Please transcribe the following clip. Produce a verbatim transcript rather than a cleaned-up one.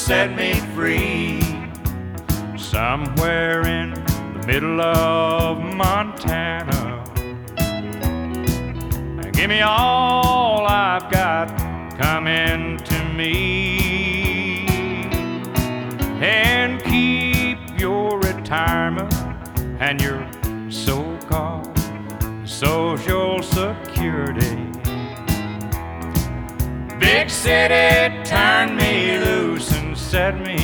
set me free. Somewhere in the middle of Montana, give me all I've got coming to me, and keep your retirement and your so-called Social Security. Big city, turn me loose and set me